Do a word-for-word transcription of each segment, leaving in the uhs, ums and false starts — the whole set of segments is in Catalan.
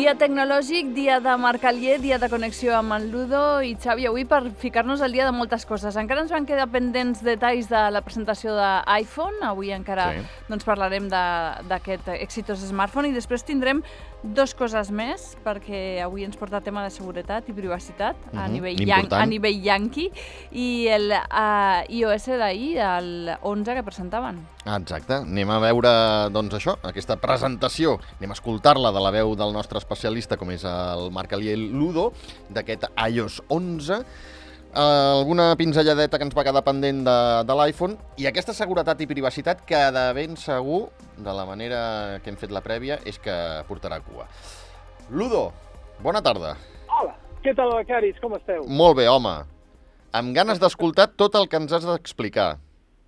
Dia tecnològic, dia de Marc Alier, dia de connexió amb el Ludo i Xavi, avui per ficar-nos al dia de moltes coses. Encara ens van quedar pendents detalls de la presentació d'iPhone, avui encara sí. doncs parlarem d'aquest exitós smartphone i després tindrem dos coses més, perquè avui ens porta tema de seguretat i privacitat uh -huh. a, nivell yan a nivell yanqui i el uh, iOS d'ahir, el onze que presentaven. Exacte, anem a veure doncs això, aquesta presentació, anem a escoltar-la de la veu del nostre especialista, com és el Marc Alier Ludo, d'aquest iOS onze, uh, alguna pinzelladeta que ens va quedar pendent de, de l'iPhone, i aquesta seguretat i privacitat que de ben segur, de la manera que hem fet la prèvia, és que portarà cua. Ludo, bona tarda. Hola, què tal, becaris, com esteu? Molt bé, home, amb ganes d'escoltar tot el que ens has d'explicar.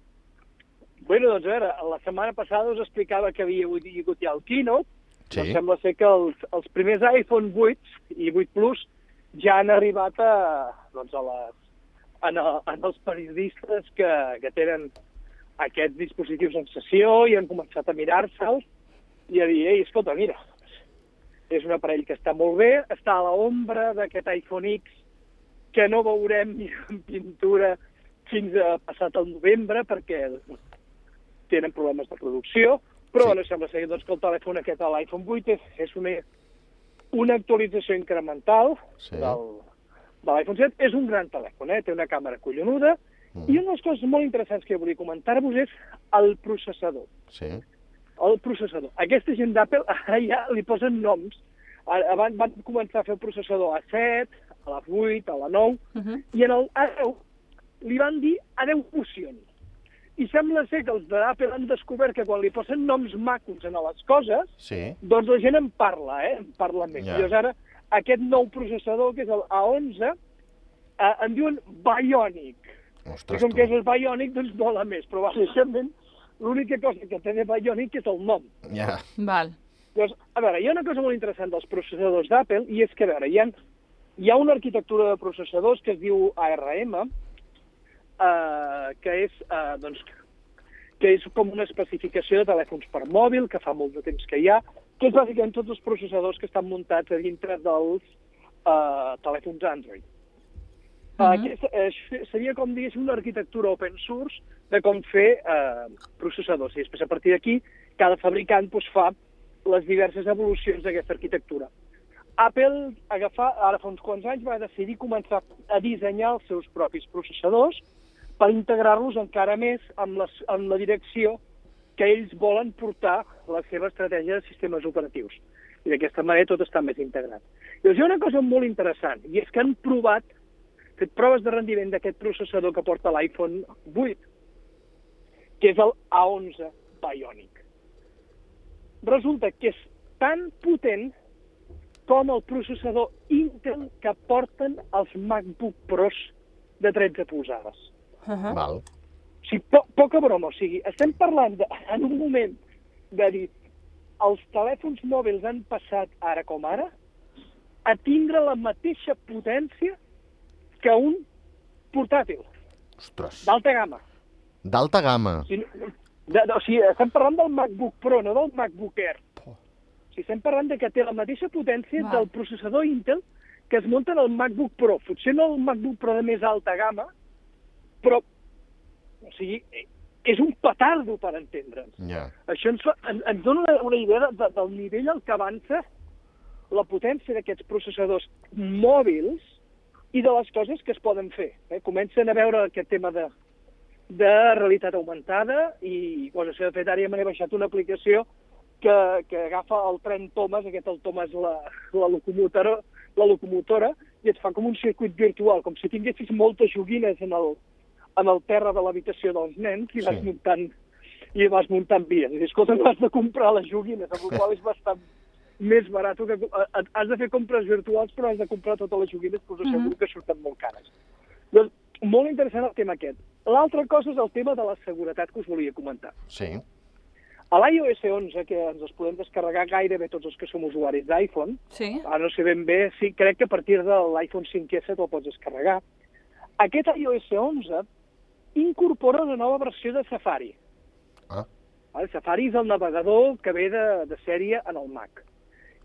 Bueno, doncs a veure, la setmana passada us explicava que havia hagut ja el Keynote. Sí. Doncs sembla ser que els, els primers iPhone vuit i vuit Plus ja han arribat a, doncs a les, en, el, en els periodistes que, que tenen aquests dispositius en sessió i han començat a mirar-se'ls i a dir, ei, escolta, mira, és un aparell que està molt bé, està a l'ombra d'aquest iPhone X que no veurem ni en pintura fins a passat el novembre perquè tenen problemes de producció, però sí. Bueno, sembla ser doncs, que el telèfon aquest, l'iPhone vuit, és, és una, una actualització incremental sí. del, de l'iPhone set. És un gran telèfon, eh? Té una càmera collonuda, mm. i una de les coses molt interessants que volia comentar-vos és el processador. Sí. El processador. Aquesta gent d'Apple ara ja li posen noms. Abans van començar a fer el processador A set, a la vuit, a la nou, uh -huh. i en el A deu li van dir A deu Fusion. I sembla ser que els d'Apple han descobert que quan li posen noms macos a les coses, sí. doncs la gent en parla, eh? En parla més. Yeah. Llavors ara, aquest nou processador, que és el A onze, eh, en diuen Bionic. Ostres, I com tu. Que és el Bionic, doncs mola més, però bàsicament l'única cosa que té de Bionic és el nom. Ja. Yeah. Val. Doncs, a veure, hi ha una cosa molt interessant dels processadors d'Apple, i és que, a veure, hi ha, hi ha una arquitectura de processadors que es diu A R M, Uh, que és uh, doncs, que és com una especificació de telèfons per mòbil, que fa molt de temps que hi ha, que és bàsicament tots els processadors que estan muntats a dintre dels uh, telèfons Android. Uh -huh. uh, aquest, uh, seria, com diguéssim, una arquitectura open source de com fer uh, processadors. I després, a partir d'aquí, cada fabricant doncs, fa les diverses evolucions d'aquesta arquitectura. Apple, agafar, ara fa uns quants anys, va decidir començar a dissenyar els seus propis processadors per integrar-los encara més amb, les, amb la direcció que ells volen portar la seva estratègia de sistemes operatius. I d'aquesta manera tot està més integrat. Llavors hi ha una cosa molt interessant, i és que han provat, fet proves de rendiment d'aquest processador que porta l'iPhone vuit, que és el A onze Bionic. Resulta que és tan potent com el processador Intel que porten els MacBook Pros de tretze polzades. Uh -huh. Val. O sigui, po poca broma, o sigui, estem parlant de, en un moment de dir els telèfons mòbils han passat, ara com ara, a tindre la mateixa potència que un portàtil. Ostres. D'alta gamma. D'alta gamma. O sigui, de, de, o sigui, estem parlant del MacBook Pro, no del MacBook Air. Oh. O sigui, estem parlant de que té la mateixa potència wow. del processador Intel que es munta en el MacBook Pro. Potser no el MacBook Pro de més alta gamma, però, o sigui, és un petardo per entendre'ns. Yeah. Això ens, fa, en, ens dona una, una idea de, de, del nivell al que avança la potència d'aquests processadors mòbils i de les coses que es poden fer. Eh? Comencen a veure aquest tema de, de realitat augmentada i, bueno, de fet, ara ja me n'he baixat una aplicació que, que agafa el tren Thomas, aquest el Thomas, la, la locomotora, la locomotora, i et fa com un circuit virtual, com si tinguessis moltes joguines en el, en el terra de l'habitació dels nens i vas sí. muntant i vas muntant vies. I escolta, no has de comprar les joguines, amb la qual és bastant més barat. Que, has de fer compres virtuals, però has de comprar totes les joguines, però segur mm -hmm. que surten molt cares. Doncs, molt interessant el tema aquest. L'altra cosa és el tema de la seguretat que us volia comentar. Sí. A l'iOS onze, que ens els podem descarregar gairebé tots els que som usuaris d'iPhone, sí. ara no sé ben bé, sí, crec que a partir de l'iPhone cinc essa te'l pots descarregar, aquest iOS onze incorpora una nova versió de Safari. Ah. El Safari és el navegador que ve de, de sèrie en el Mac.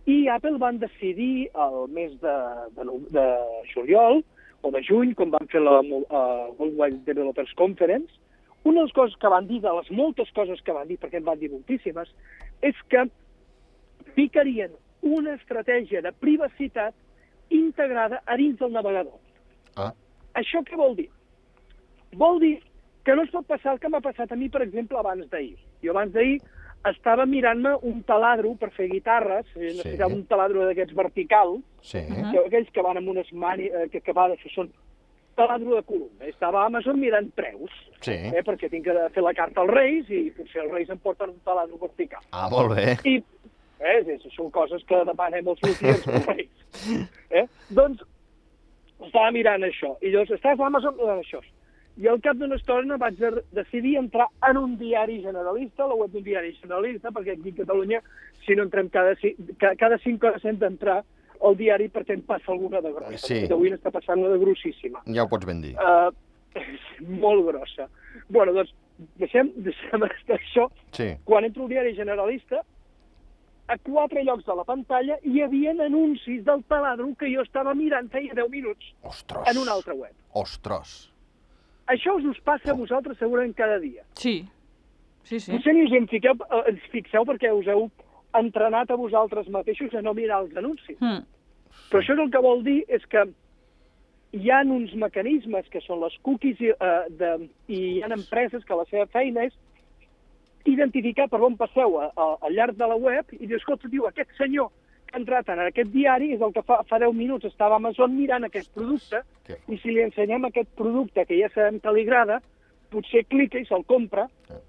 I Apple van decidir el mes de, de, de juliol, o de juny, quan van fer la uh, World Wide Developers Conference, una de les coses que van dir, de les moltes coses que van dir, perquè en van dir moltíssimes, és que ficarien una estratègia de privacitat integrada a dins del navegador. Ah. Això què vol dir? Vol dir que no es pot passar el que m'ha passat a mi, per exemple, abans d'ahir. Jo abans d'ahir estava mirant-me un taladro per fer guitarres, sí. necessitava un taladro d'aquests verticals, sí. que, aquells que van amb unes mani, que, que van, són taladro de columna. Estava a Amazon mirant preus, sí. eh, perquè tinc que fer la carta als Reis i potser els Reis em porten un taladro vertical. Ah, molt bé. I eh, són coses que demanem els lutiers als Reis. Eh? Doncs estava mirant això, i llavors estàs a Amazon mirant això. I al cap d'una estona vaig decidir entrar en un diari generalista, la web d'un diari generalista, perquè aquí a Catalunya, si no entrem cada, cada cinc hores hem d'entrar al diari perquè em passa alguna de grossa. Sí. Avui n'està passant una de grossíssima. Ja ho pots ben dir. Uh, molt grossa. Bueno, doncs, deixem, deixem estar això. Sí. Quan entro al diari generalista, a quatre llocs de la pantalla hi havia anuncis del taladro que jo estava mirant feia deu minuts. Ostres. En una altra web. Ostres. Això us us passa a vosaltres segurament cada dia. Sí, sí, sí. Potser ni us en fiqueu, ens fixeu perquè us heu entrenat a vosaltres mateixos a no mirar els anuncis. Mm. Però això és el que vol dir és que hi ha uns mecanismes que són les cookies i, uh, de, i hi ha empreses que la seva feina és identificar per on passeu a, a, al llarg de la web i dir, escolta, diu, aquest senyor que ha entrat en aquest diari és el que fa, fa deu minuts estava a Amazon mirant aquest producte i si li ensenyem aquest producte que ja sabem que li agrada, potser clica i se'l compra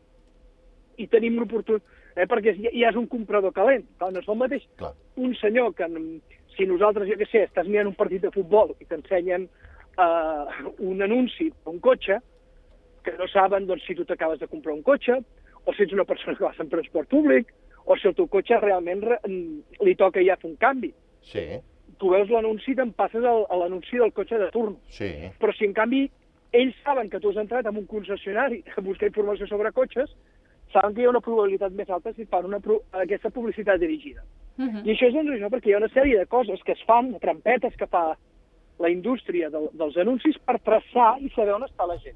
i tenim l'oportunitat, eh, perquè ja, ja és un comprador calent. Clar, no és el mateix. Clar. Un senyor que, si nosaltres, jo què sé, estàs mirant un partit de futbol i t'ensenyen uh, un anunci d'un cotxe, que no saben doncs, si tu t'acabes de comprar un cotxe, o si ets una persona que vas en transport públic, o si el teu cotxe realment re, li toca ja fer un canvi. Sí. Tu veus l'anunci i te'n passes el, a l'anunci del cotxe de turn. Sí. Però si en canvi ells saben que tu has entrat en un concessionari a buscar informació sobre cotxes, saben que hi ha una probabilitat més alta si fan una, aquesta publicitat dirigida. Uh-huh. I això és doncs, això, perquè hi ha una sèrie de coses que es fan, trampetes que fa la indústria del, dels anuncis per traçar i saber on està la gent.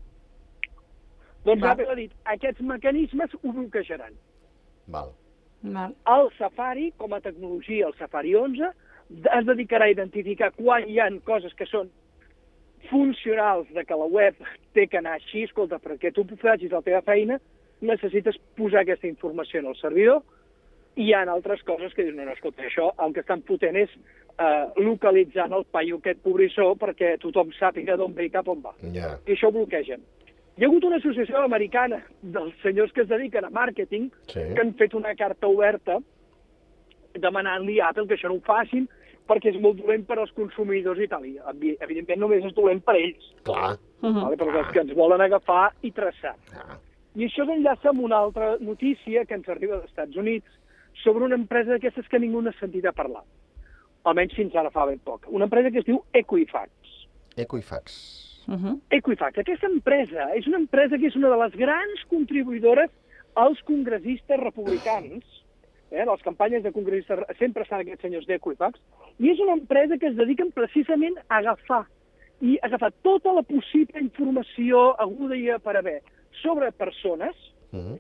Doncs Va. Apple ha dit, aquests mecanismes ho bloquejaran. Val. Val. El Safari, com a tecnologia, el Safari onze, es dedicarà a identificar quan hi ha coses que són funcionals de que la web té que anar així, escolta, perquè tu facis la teva feina, necessites posar aquesta informació en el servidor, i hi ha altres coses que dius, no, no, escolta, això el que estan fotent és uh, localitzant el paio aquest pobrissó perquè tothom sàpiga d'on ve i cap on va. Yeah. I això ho bloquegen. Hi ha hagut una associació americana dels senyors que es dediquen a màrqueting sí. que han fet una carta oberta demanant-li a Apple que això no ho facin perquè és molt dolent per als consumidors i tal. I, evidentment, només és dolent per ells. Clar. Uh-huh. Vale? Perquè els que ens volen agafar i traçar. Clar. I això s'enllaça amb una altra notícia que ens arriba dels Estats Units sobre una empresa d'aquestes que ningú n'ha sentit a parlar. Almenys fins ara fa ben poc. Una empresa que es diu Equifax. Equifax. Uh-huh. Equifax. Aquesta empresa és una empresa que és una de les grans contribuïdores als congressistes republicans, eh, les campanyes de congressistes, sempre estan aquests senyors d'Equifax, i és una empresa que es dediquen precisament a agafar i agafar tota la possible informació aguda i per haver sobre persones, uh-huh.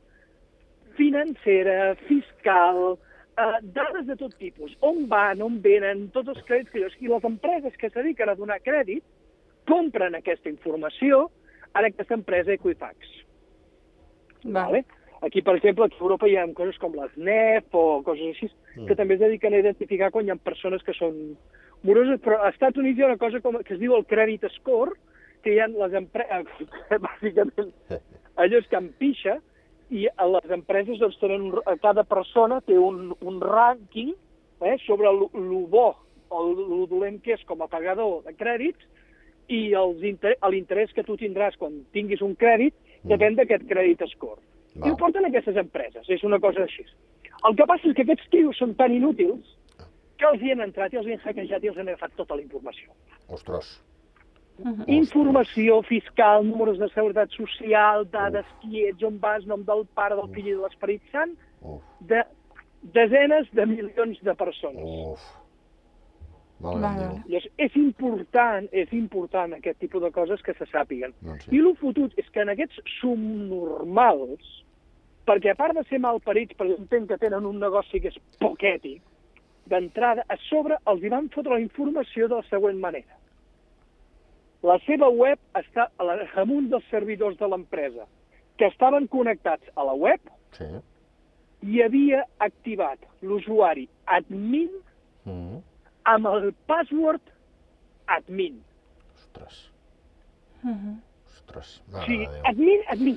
financera, fiscal, eh, dades de tot tipus, on van, on venen, tots els crèdits que i les empreses que es dediquen a donar crèdit compren aquesta informació a aquesta empresa Equifax. Va. Vale? Aquí, per exemple, a Europa hi ha coses com les N E F o coses així, mm. que també es dediquen a identificar quan hi ha persones que són moroses, però als Estats Units hi ha una cosa com, que es diu el credit score, que hi ha les empreses, bàsicament, allò és que empixa, i les empreses, doncs, tenen, cada persona té un, un rànquing eh, sobre el bo o el dolent que és com a pagador de crèdits, i l'interès que tu tindràs quan tinguis un crèdit depèn d'aquest crèdit score. Va. I ho porten aquestes empreses, és una cosa així. El que passa és que aquests tios són tan inútils que els hi han entrat i els hi han hackejat i els han agafat tota la informació. Ostres. Uh-huh. Informació fiscal, números de seguretat social, dades, Uf. qui ets, on vas, nom del pare, del fill i de l'Esperit Sant, de desenes de milions de persones. Uf. Vale. Llavors, és important, és important aquest tipus de coses que se sàpiguen. Doncs sí. I el fotut és que en aquests subnormals, perquè a part de ser malparits, perquè entenc que tenen un negoci que és poc ètic, d'entrada, a sobre els hi van fotre la informació de la següent manera. La seva web està en un dels servidors de l'empresa, que estaven connectats a la web, sí. i havia activat l'usuari admin mm. amb el password admin. Ostres. Uh-huh. Ostres, mare Sí, de Déu. admin, admin.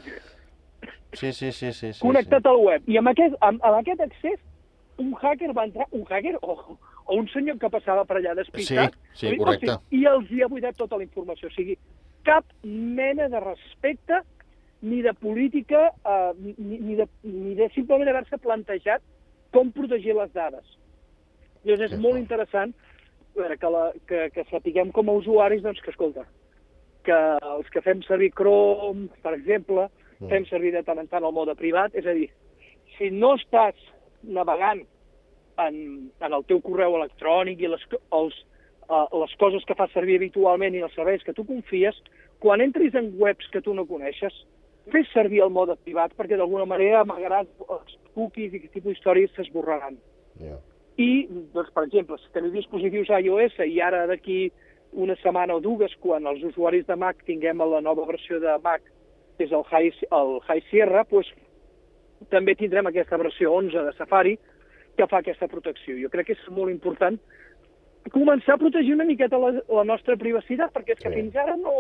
Sí, sí, sí, sí, sí. Connectat sí. al web. I amb aquest, amb, amb aquest accés, un hacker va entrar, un hacker o, o un senyor que passava per allà despistat, Sí, sí, correcte. o sigui, i els hi ha buidat tota la informació. O sigui, cap mena de respecte ni de política, eh, ni, ni, de, ni de simplement haver-se plantejat com protegir les dades. Llavors és Sí, molt clar. interessant a veure, que, la, que, que sapiguem com a usuaris doncs, que, escolta, que els que fem servir Chrome, per exemple, mm. fem servir de tant en tant el mode privat, és a dir, si no estàs navegant en, en el teu correu electrònic i les, els, uh, les coses que fas servir habitualment i els serveis que tu confies, quan entris en webs que tu no coneixes, fes servir el mode privat perquè d'alguna manera amagaràs els cookies i aquest tipus d'històries s'esborraran. Yeah. I, doncs, per exemple, si teniu dispositius iOS i ara d'aquí una setmana o dues, quan els usuaris de Mac tinguem la nova versió de Mac, que és el High, el High Sierra, doncs, també tindrem aquesta versió onze de Safari que fa aquesta protecció. Jo crec que és molt important començar a protegir una miqueta la, la nostra privacitat, perquè és que sí. fins ara no,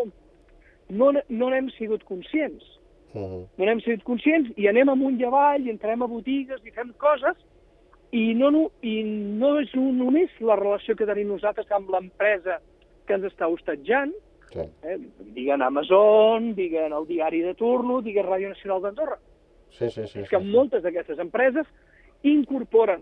no, no n'hem sigut conscients. Uh-huh. No n'hem sigut conscients i anem amunt i avall, i entrem a botigues i fem coses, i no, no, i no és només la relació que tenim nosaltres amb l'empresa que ens està hostatjant, sí. eh, diguen Amazon, diguen el diari de turno, diguen Ràdio Nacional d'Andorra. Sí, sí, sí, és que sí, sí. moltes d'aquestes empreses incorporen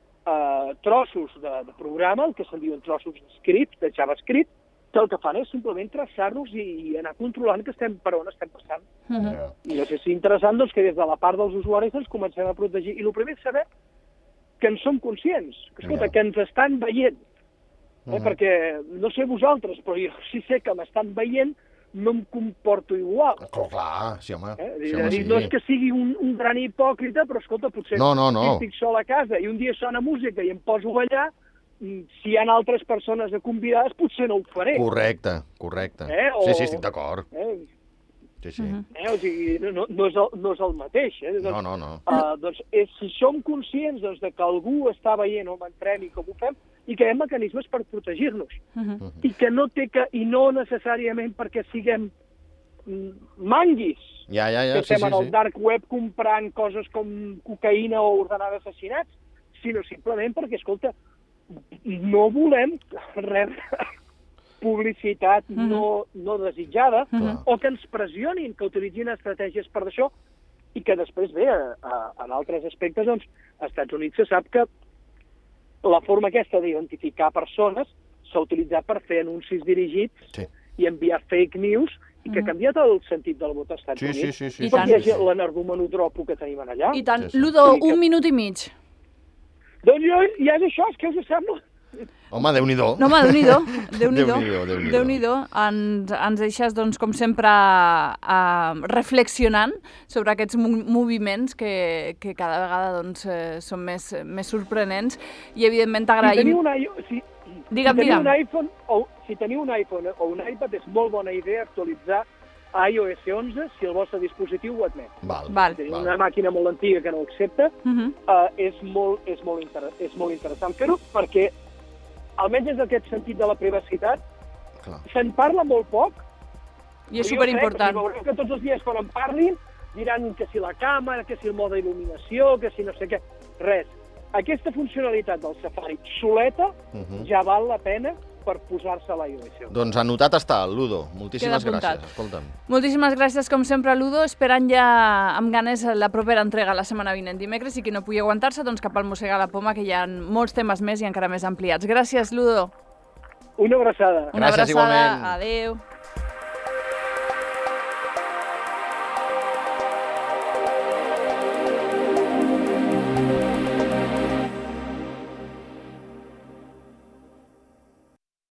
eh, trossos de, de programa, el que se'n diuen trossos de script, de JavaScript, que el que fan és simplement traçar-nos i, i anar controlant que estem per on estem passant. Uh-huh. Yeah. I és interessant doncs, que des de la part dels usuaris ens comencem a protegir. I el primer és saber que en som conscients, que, escolta, Yeah. que ens estan veient. Eh, Uh-huh. Perquè, no sé vosaltres, però jo sí sé que m'estan veient, no em comporto igual. Oh, clar, sí, home. Eh? Sí, home, sí. No és que sigui un, un gran hipòcrita, però escolta, potser No, no, no. si estic sol a casa i un dia sona música i em poso a ballar, si hi ha altres persones convidades, potser no ho faré. Correcte, correcte. Eh? O... Sí, sí, estic d'acord. Eh? Sí, sí. Uh-huh. Eh? O sigui, no, no, és el, no és el mateix. Eh? Doncs, No, no, no. Uh, doncs, és, si som conscients doncs, de que algú està veient on entrem i com ho fem, i que hi ha mecanismes per protegir-nos. Uh-huh. I que no té que, i no necessàriament perquè siguem manguis, Ja, ja, ja, que sí, estem sí, en el sí. dark web comprant coses com cocaïna o ordenant assassinats, sinó simplement perquè, escolta, no volem rebre publicitat Mhm. no, no desitjada, Mhm. o que ens pressionin, que utilitzin estratègies per això, i que després, bé, a, a, en altres aspectes, doncs, als Estats Units se sap que la forma aquesta d'identificar persones s'ha utilitzat per fer anuncis dirigits Sí. i enviar fake news, i que ha canviat el sentit del vot als Estats Sí, sí, Units. sí, sí, I sí, tant. Perquè hi sí, ha sí. l'energumenotropo que tenim allà. I tant. Sí, sí. Ludo, Sí, que- un minut i mig. Doncs jo, ja és això, és que us sembla? Home, Déu-n'hi-do. No, home, Déu-n'hi-do. Déu-n'hi-do. Déu-n'hi-do, Déu-n'hi-do. Déu-n'hi-do. Ens, ens deixes, doncs, com sempre, uh, reflexionant sobre aquests mo- moviments que, que cada vegada doncs, eh, són més, més sorprenents i, evidentment, Si t'agraïm... teniu, una, i- si, Digue'm, si teniu digue'm. un iPhone o si teniu un iPhone o un iPad, és molt bona idea actualitzar a iOS onze si el vostre dispositiu ho admet. Val, Val. Si teniu val. una màquina molt antiga que no ho accepta, Uh -huh. uh, és, molt, és, molt inter és molt interessant fer-ho perquè, almenys des d'aquest sentit de la privacitat, Clar. se'n parla molt poc. I és però jo superimportant. crec, o sigui, veureu que tots els dies quan en parlin diran que si la càmera, que si el mode il·luminació, que si no sé què. Res. Aquesta funcionalitat del Safari soleta Uh -huh. ja val la pena per posar-se a l'iOS. Doncs anotat està, Ludo. Moltíssimes Queda apuntat. gràcies. Escolta'm. Moltíssimes gràcies, com sempre, Ludo. Esperant ja amb ganes la propera entrega la setmana vinent dimecres i qui no pugui aguantar-se, doncs cap al Mossega la Poma, que hi ha molts temes més i encara més ampliats. Gràcies, Ludo. Una abraçada. Una Gràcies, abraçada. igualment. Adéu.